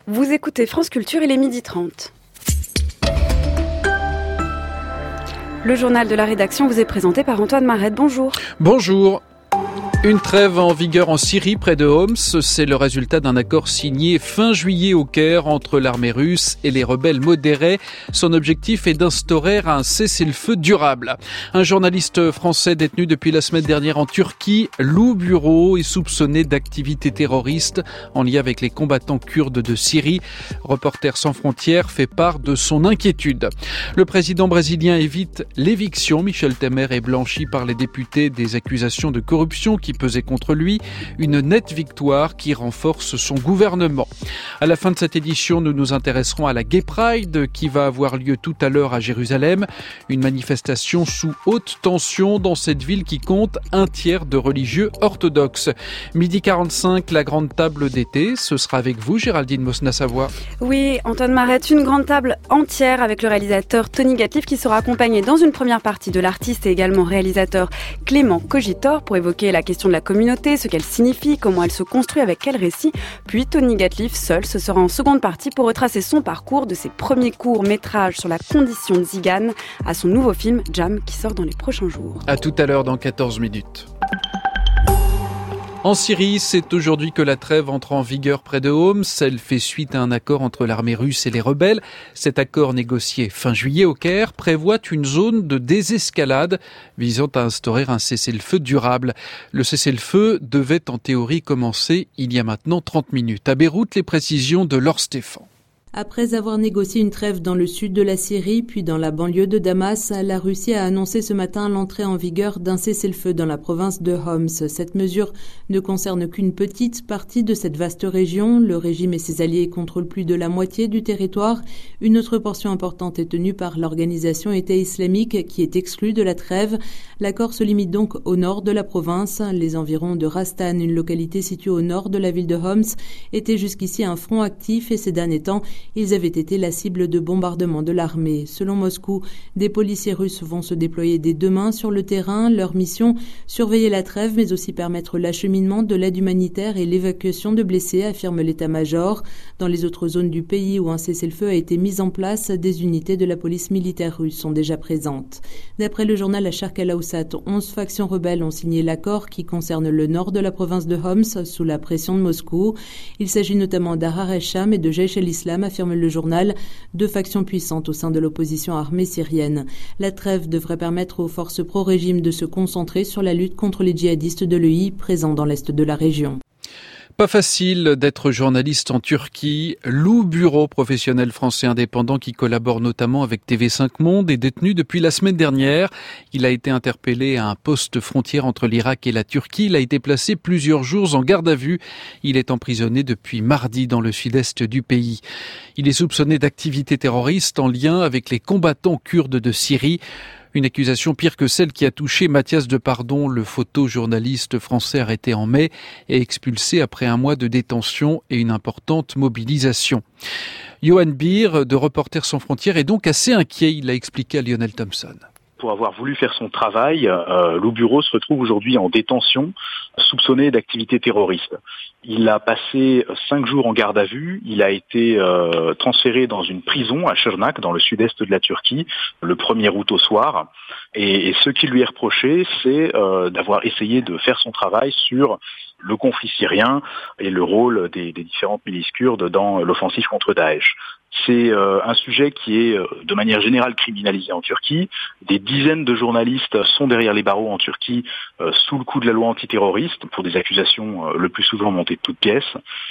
Vous écoutez France Culture, il est 12h30. Le journal de la rédaction vous est présenté par Antoine Marette. Bonjour. Bonjour. Une trêve en vigueur en Syrie près de Homs, c'est le résultat d'un accord signé fin juillet au Caire entre l'armée russe et les rebelles modérés. Son objectif est d'instaurer un cessez-le-feu durable. Un journaliste français détenu depuis la semaine dernière en Turquie, Lou Bureau, est soupçonné d'activités terroristes en lien avec les combattants kurdes de Syrie. Reporters sans frontières fait part de son inquiétude. Le président brésilien évite l'éviction. Michel Temer est blanchi par les députés des accusations de corruption qui pesait contre lui, une nette victoire qui renforce son gouvernement. À la fin de cette édition, nous nous intéresserons à la Gay Pride qui va avoir lieu tout à l'heure à Jérusalem. Une manifestation sous haute tension dans cette ville qui compte un tiers de religieux orthodoxes. 12h45, la grande table d'été, ce sera avec vous Géraldine Mosna-Savoie. Oui, Antoine Marette, une grande table entière avec le réalisateur Tony Gatliff qui sera accompagné dans une première partie de l'artiste et également réalisateur Clément Cogitor pour évoquer la question de la communauté, ce qu'elle signifie, comment elle se construit, avec quel récit. Puis Tony Gatliff seul, ce sera en seconde partie pour retracer son parcours de ses premiers courts-métrages sur la condition de Zigane à son nouveau film Jam qui sort dans les prochains jours. À tout à l'heure dans 14 minutes. En Syrie, c'est aujourd'hui que la trêve entre en vigueur près de Homs. Elle fait suite à un accord entre l'armée russe et les rebelles. Cet accord négocié fin juillet au Caire prévoit une zone de désescalade visant à instaurer un cessez-le-feu durable. Le cessez-le-feu devait en théorie commencer il y a maintenant 30 minutes. À Beyrouth, les précisions de Laure Stéphane. Après avoir négocié une trêve dans le sud de la Syrie, puis dans la banlieue de Damas, la Russie a annoncé ce matin l'entrée en vigueur d'un cessez-le-feu dans la province de Homs. Cette mesure ne concerne qu'une petite partie de cette vaste région. Le régime et ses alliés contrôlent plus de la moitié du territoire. Une autre portion importante est tenue par l'organisation État islamique qui est exclue de la trêve. L'accord se limite donc au nord de la province. Les environs de Rastan, une localité située au nord de la ville de Homs, étaient jusqu'ici un front actif et ces derniers temps, ils avaient été la cible de bombardements de l'armée. Selon Moscou, des policiers russes vont se déployer dès demain sur le terrain. Leur mission, surveiller la trêve, mais aussi permettre l'acheminement de l'aide humanitaire et l'évacuation de blessés, affirme l'état-major. Dans les autres zones du pays où un cessez-le-feu a été mis en place, des unités de la police militaire russe sont déjà présentes. D'après le journal Sharq al-Awsat, 11 factions rebelles ont signé l'accord qui concerne le nord de la province de Homs sous la pression de Moscou. Il s'agit notamment d'Ahrar el-Sham et de Jaish el-Islam, affirme le journal, deux factions puissantes au sein de l'opposition armée syrienne. La trêve devrait permettre aux forces pro-régime de se concentrer sur la lutte contre les djihadistes de l'EI présents dans l'est de la région. Pas facile d'être journaliste en Turquie. Lou Bureau, professionnel français indépendant qui collabore notamment avec TV5 Monde, est détenu depuis la semaine dernière. Il a été interpellé à un poste frontière entre l'Irak et la Turquie. Il a été placé plusieurs jours en garde à vue. Il est emprisonné depuis mardi dans le sud-est du pays. Il est soupçonné d'activités terroristes en lien avec les combattants kurdes de Syrie. Une accusation pire que celle qui a touché Mathias Depardon, le photojournaliste français arrêté en mai et expulsé après un mois de détention et une importante mobilisation. Johan Beer, de Reporters sans frontières, est donc assez inquiet, il l'a expliqué à Lionel Thompson. Pour avoir voulu faire son travail, Lou Bureau se retrouve aujourd'hui en détention, soupçonné d'activité terroriste. Il a passé 5 jours en garde à vue. Il a été transféré dans une prison à Şırnak, dans le sud-est de la Turquie, le 1er août au soir. Et ce qui lui est reproché, c'est d'avoir essayé de faire son travail sur le conflit syrien et le rôle des différentes milices kurdes dans l'offensive contre Daesh. C'est un sujet qui est de manière générale criminalisé en Turquie. Des dizaines de journalistes sont derrière les barreaux en Turquie sous le coup de la loi antiterroriste pour des accusations le plus souvent montées de toutes pièces.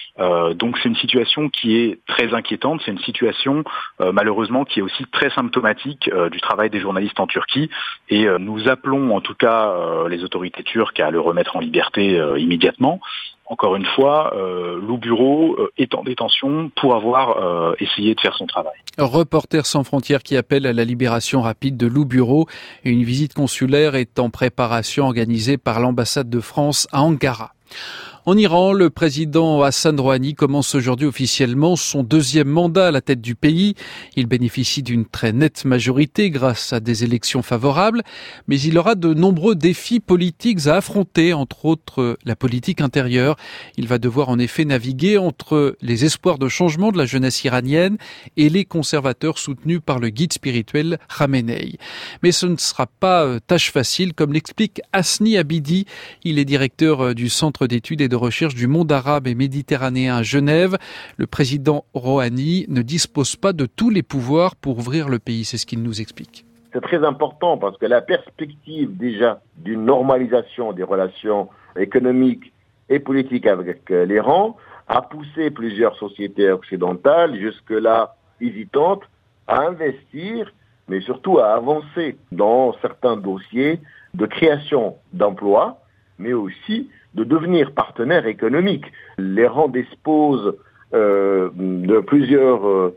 Donc c'est une situation qui est très inquiétante. C'est une situation malheureusement qui est aussi très symptomatique du travail des journalistes en Turquie. Et nous appelons en tout cas les autorités turques à le remettre en liberté immédiatement. Encore une fois, Lou Bureau est en détention pour avoir essayé de faire son travail. Reporters sans frontières qui appelle à la libération rapide de Lou Bureau. Une visite consulaire est en préparation organisée par l'ambassade de France à Ankara. En Iran, le président Hassan Rouhani commence aujourd'hui officiellement son deuxième mandat à la tête du pays. Il bénéficie d'une très nette majorité grâce à des élections favorables, mais il aura de nombreux défis politiques à affronter, entre autres la politique intérieure. Il va devoir en effet naviguer entre les espoirs de changement de la jeunesse iranienne et les conservateurs soutenus par le guide spirituel Khamenei. Mais ce ne sera pas tâche facile, comme l'explique Hasni Abidi. Il est directeur du Centre d'études et de recherche du monde arabe et méditerranéen à Genève. Le président Rouhani ne dispose pas de tous les pouvoirs pour ouvrir le pays. C'est ce qu'il nous explique. C'est très important parce que la perspective déjà d'une normalisation des relations économiques et politiques avec l'Iran a poussé plusieurs sociétés occidentales, jusque-là hésitantes, à investir, mais surtout à avancer dans certains dossiers de création d'emplois, mais aussi de devenir partenaire économique. L'Iran dispose de plusieurs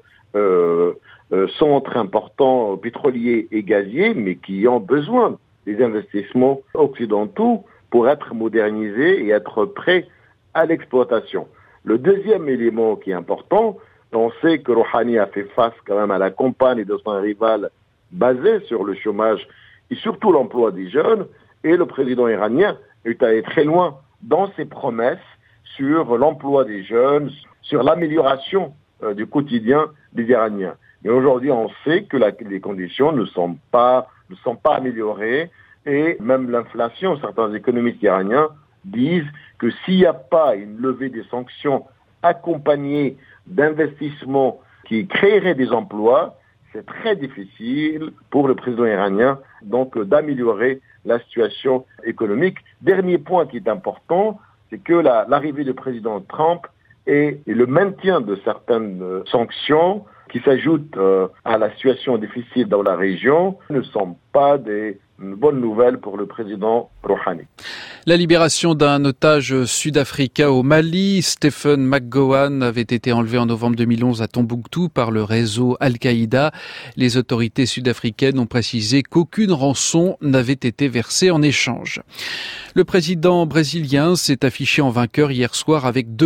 centres importants pétroliers et gaziers, mais qui ont besoin des investissements occidentaux pour être modernisés et être prêts à l'exploitation. Le deuxième élément qui est important, on sait que Rouhani a fait face quand même à la campagne de son rival basée sur le chômage et surtout l'emploi des jeunes, et le président iranien est allé très loin dans ses promesses sur l'emploi des jeunes, sur l'amélioration du quotidien des Iraniens. Mais aujourd'hui, on sait que les conditions ne sont pas améliorées, et même l'inflation, certains économistes iraniens disent que s'il n'y a pas une levée des sanctions accompagnée d'investissements qui créeraient des emplois, c'est très difficile pour le président iranien donc d'améliorer la situation économique. Dernier point qui est important, c'est que l'arrivée du président Trump et le maintien de certaines sanctions qui s'ajoutent à la situation difficile dans la région ne sont pas des bonnes nouvelles pour le président Rouhani. La libération d'un otage sud-africain au Mali, Stephen McGowan, avait été enlevé en novembre 2011 à Tombouctou par le réseau Al-Qaïda. Les autorités sud-africaines ont précisé qu'aucune rançon n'avait été versée en échange. Le président brésilien s'est affiché en vainqueur hier soir avec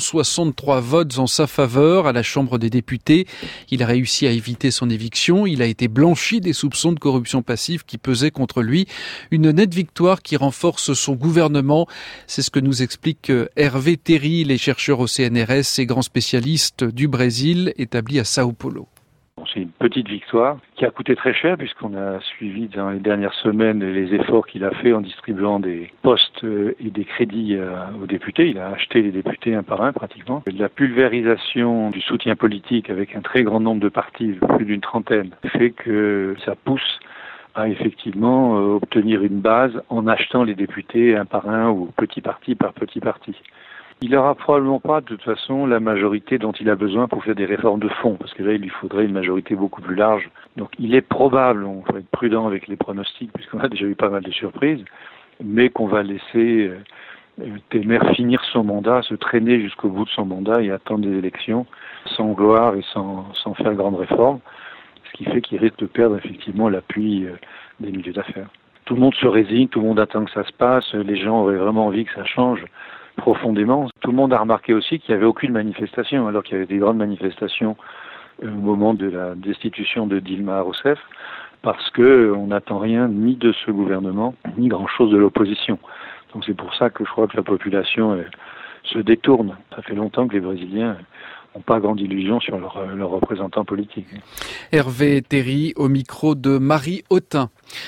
263 votes en sa faveur à la Chambre des députés. Il a réussi à éviter son éviction. Il a été blanchi des soupçons de corruption passive qui pesaient contre lui. Une nette victoire qui renforce son gouvernement. C'est ce que nous explique Hervé Terry, il est chercheur au CNRS et grand spécialiste du Brésil, établi à Sao Paulo. C'est une petite victoire qui a coûté très cher puisqu'on a suivi dans les dernières semaines les efforts qu'il a fait en distribuant des postes et des crédits aux députés. Il a acheté les députés un par un pratiquement. La pulvérisation du soutien politique avec un très grand nombre de partis, plus d'une trentaine, fait que ça pousse à effectivement obtenir une base en achetant les députés un par un ou petit parti par petit parti. Il n'aura probablement pas, de toute façon, la majorité dont il a besoin pour faire des réformes de fond, parce que là, il lui faudrait une majorité beaucoup plus large. Donc, il est probable, on faut être prudent avec les pronostics, puisqu'on a déjà eu pas mal de surprises, mais qu'on va laisser Temer finir son mandat, se traîner jusqu'au bout de son mandat et attendre des élections sans gloire et sans faire grande réforme, ce qui fait qu'il risque de perdre effectivement l'appui des milieux d'affaires. Tout le monde se résigne, tout le monde attend que ça se passe, les gens auraient vraiment envie que ça change profondément. Tout le monde a remarqué aussi qu'il n'y avait aucune manifestation, alors qu'il y avait des grandes manifestations au moment de la destitution de Dilma Rousseff, parce que on n'attend rien ni de ce gouvernement, ni grand-chose de l'opposition. Donc c'est pour ça que je crois que la population se détourne. Ça fait longtemps que les Brésiliens n'ont pas grande illusion sur leurs représentants politiques. Hervé Terry au micro de Marie Autin.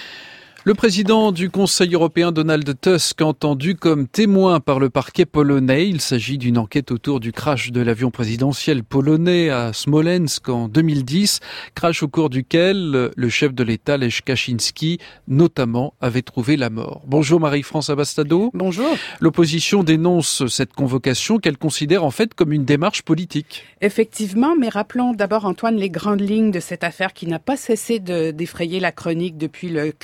Le président du Conseil européen, Donald Tusk, entendu comme témoin par le parquet polonais. Il s'agit d'une enquête autour du crash de l'avion présidentiel polonais à Smolensk en 2010, crash au cours duquel le chef de l'État, Lech Kaczynski, notamment, avait trouvé la mort. Bonjour Marie-France Abastado. Bonjour. L'opposition dénonce cette convocation qu'elle considère en fait comme une démarche politique. Effectivement, mais rappelons d'abord, Antoine, les grandes lignes de cette affaire qui n'a pas cessé d'effrayer la chronique depuis le crash en 2010.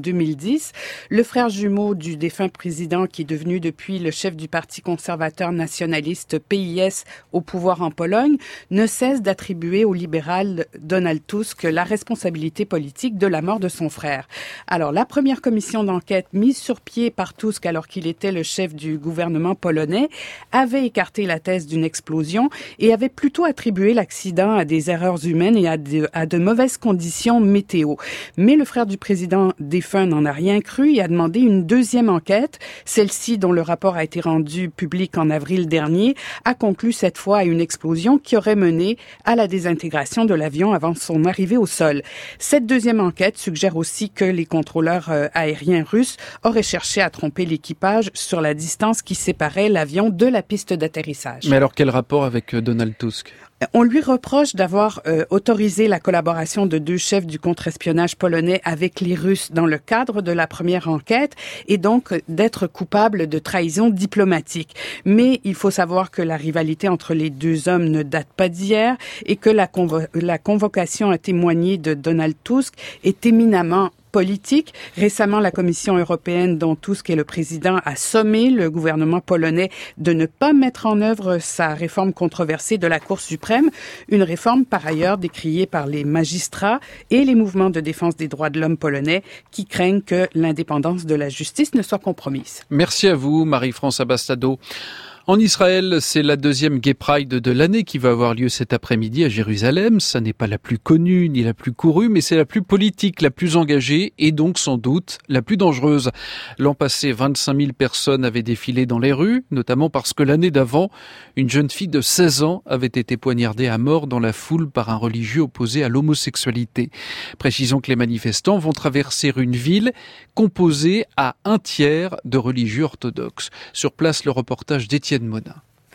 2010. Le frère jumeau du défunt président, qui est devenu depuis le chef du parti conservateur nationaliste PIS au pouvoir en Pologne, ne cesse d'attribuer au libéral Donald Tusk la responsabilité politique de la mort de son frère. Alors, la première commission d'enquête mise sur pied par Tusk alors qu'il était le chef du gouvernement polonais avait écarté la thèse d'une explosion et avait plutôt attribué l'accident à des erreurs humaines et à de mauvaises conditions météo. Mais le frère du président défunt n'en a rien cru et a demandé une deuxième enquête. Celle-ci, dont le rapport a été rendu public en avril dernier, a conclu cette fois à une explosion qui aurait mené à la désintégration de l'avion avant son arrivée au sol. Cette deuxième enquête suggère aussi que les contrôleurs aériens russes auraient cherché à tromper l'équipage sur la distance qui séparait l'avion de la piste d'atterrissage. Mais alors quel rapport avec Donald Tusk ? On lui reproche d'avoir autorisé la collaboration de 2 chefs du contre-espionnage polonais avec les Russes dans le cadre de la première enquête et donc d'être coupable de trahison diplomatique. Mais il faut savoir que la rivalité entre les 2 hommes ne date pas d'hier et que la convocation à témoigner de Donald Tusk est éminemment politique. Récemment, la Commission européenne, dont Tusk est le président, a sommé le gouvernement polonais de ne pas mettre en œuvre sa réforme controversée de la Cour suprême, une réforme par ailleurs décriée par les magistrats et les mouvements de défense des droits de l'homme polonais qui craignent que l'indépendance de la justice ne soit compromise. Merci à vous, Marie-France Abastado. En Israël, c'est la 2e Gay Pride de l'année qui va avoir lieu cet après-midi à Jérusalem. Ça n'est pas la plus connue ni la plus courue, mais c'est la plus politique, la plus engagée et donc sans doute la plus dangereuse. L'an passé, 25 000 personnes avaient défilé dans les rues, notamment parce que l'année d'avant, une jeune fille de 16 ans avait été poignardée à mort dans la foule par un religieux opposé à l'homosexualité. Précisons que les manifestants vont traverser une ville composée à 1/3 de religieux orthodoxes. Sur place, le reportage d'Étienne Monin.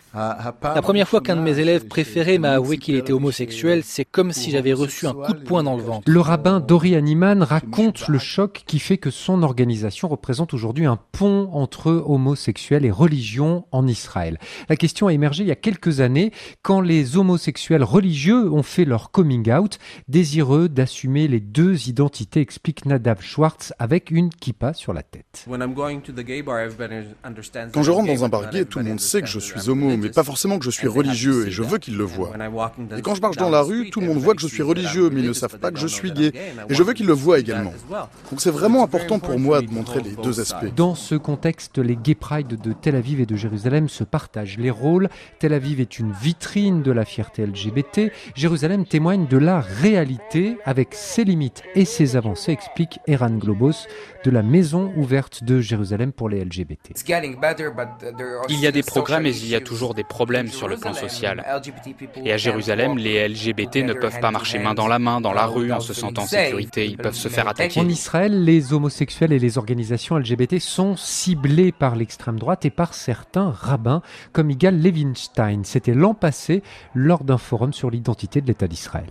La première fois qu'un de mes élèves préférés m'a avoué qu'il était homosexuel, c'est comme si j'avais reçu un coup de poing dans le ventre. Le rabbin Dori Haniman raconte le choc qui fait que son organisation représente aujourd'hui un pont entre homosexuels et religion en Israël. La question a émergé il y a quelques années quand les homosexuels religieux ont fait leur coming out, désireux d'assumer les 2 identités, explique Nadav Schwartz avec une kippa sur la tête. Quand je rentre dans un bar gay, tout le monde sait que je suis homo, mais pas forcément que je suis religieux, et je veux qu'ils le voient. Et quand je marche dans la rue, tout le monde voit que je suis religieux, mais ils ne savent pas que je suis gay, et je veux qu'ils le voient également. Donc c'est vraiment important pour moi de montrer les 2 aspects. Dans ce contexte, les Gay Pride de Tel Aviv et de Jérusalem se partagent les rôles. Tel Aviv est une vitrine de la fierté LGBT. Jérusalem témoigne de la réalité avec ses limites et ses avancées, explique Eran Globos de la Maison ouverte de Jérusalem pour les LGBT. Il y a des progrès, mais il y a toujours des problèmes sur le plan social. Et à Jérusalem, les LGBT ne peuvent pas marcher main dans la rue en se sentant en sécurité, ils peuvent se faire attaquer. En Israël, les homosexuels et les organisations LGBT sont ciblés par l'extrême droite et par certains rabbins comme Yigal Levinstein. C'était l'an passé lors d'un forum sur l'identité de l'État d'Israël.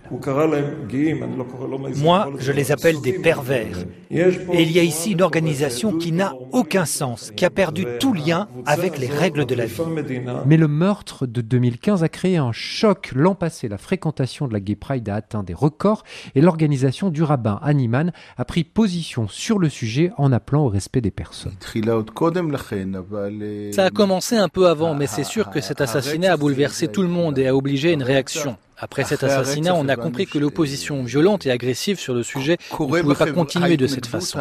Moi, je les appelle des pervers. Et il y a ici une organisation qui n'a aucun sens, qui a perdu tout lien avec les règles de la vie. Mais le meurtre de 2015 a créé un choc. L'an passé, la fréquentation de la Gay Pride a atteint des records et l'organisation du rabbin Haniman a pris position sur le sujet en appelant au respect des personnes. Ça a commencé un peu avant, mais c'est sûr que cet assassinat a bouleversé tout le monde et a obligé une réaction. Après cet assassinat, on a compris que l'opposition violente et agressive sur le sujet ne pouvait pas continuer de cette façon.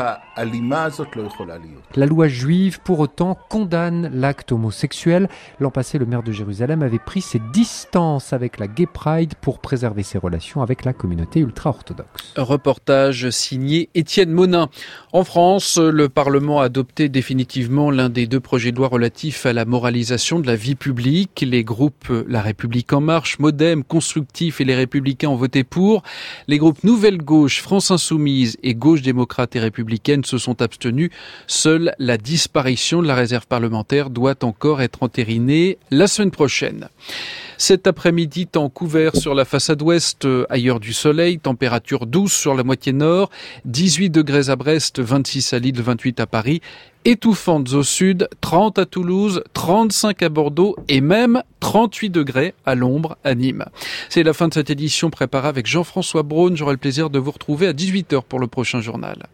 La loi juive, pour autant, condamne l'acte homosexuel. L'an passé, le maire de Jérusalem avait pris ses distances avec la Gay Pride pour préserver ses relations avec la communauté ultra-orthodoxe. Reportage signé Étienne Monin. En France, le Parlement a adopté définitivement l'un des 2 projets de loi relatifs à la moralisation de la vie publique. Les groupes La République En Marche, Modem, Construction et les Républicains ont voté pour. Les groupes Nouvelle Gauche, France Insoumise et Gauche démocrate et républicaine se sont abstenus. Seule la disparition de la réserve parlementaire doit encore être entérinée la semaine prochaine. Cet après-midi, temps couvert sur la façade ouest, ailleurs du soleil, température douce sur la moitié nord, 18 degrés à Brest, 26 à Lille, 28 à Paris, étouffantes au sud, 30 à Toulouse, 35 à Bordeaux et même 38 degrés à l'ombre à Nîmes. C'est la fin de cette édition préparée avec Jean-François Braun. J'aurai le plaisir de vous retrouver à 18h pour le prochain journal.